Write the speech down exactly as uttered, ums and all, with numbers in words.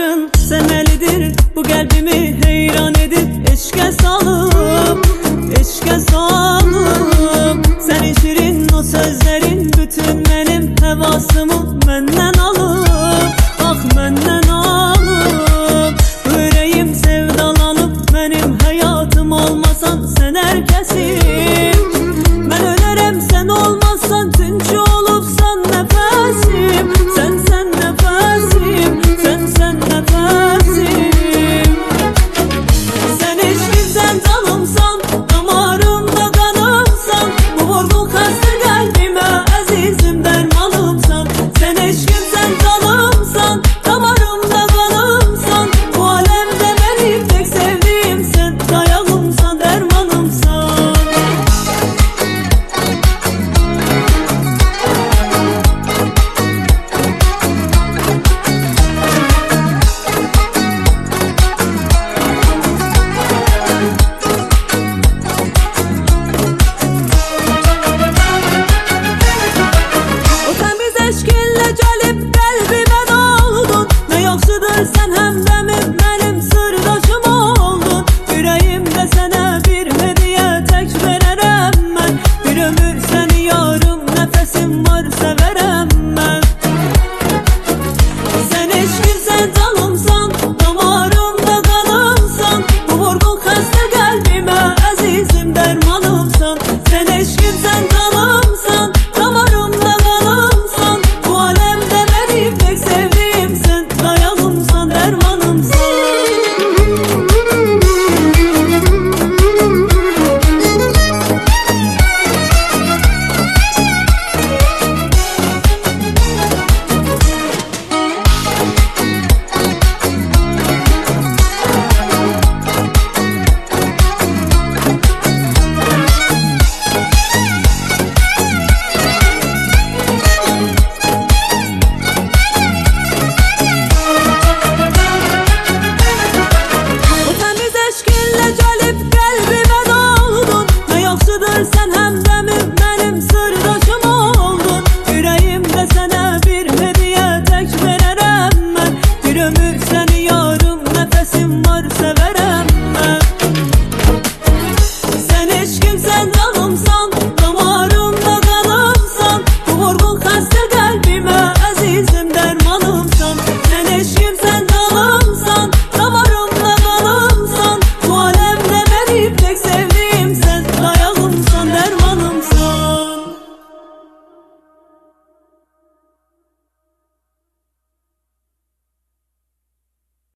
bakışların sevmelidir, bu kalbimi heyran edip eşke salıp, eşke salıp. Senin şirin o sözlerin bütün benim hevasımı menden alıp, ah menden alıp. Yüreğim sevdalanıp benim hayatım olmasan sen herkesim. Ben ölerim sen olmazsan, tünçü olupsan nefesim. Sen sen nefesim, sen sen nefesim. Sen eşkimsen canımsan, damarımda kanımsan, bu vurgun hasta kalbime azizim dermanımsan. Sen eşkimsen canımsan, damarımda kanımsan, bu alemde benim tek sevdiğimsin, dayağımsan dermanımsan. Eşkinle gelip kalbime doldun, ne yoksudur sen hem de benim sırdaşım oldun. Yüreğimde sana bir hediye tek vererem ben, bir ömür seni yarım nefesim var severem ben. Sen eşkinsen canımsan, damarımda kanımsan, bu vurgun hasta kalbime azizim dermanımsan. Sen eşkinsen canımsan, damarımda kanımsan, bu alemde benim tek sevdiğimsin, dayağımsan dermanımsan. Sen hem de benim sırdaşım oldun. Yüreğimde sana bir hediye tek vererem ben, bir ömür seni yarım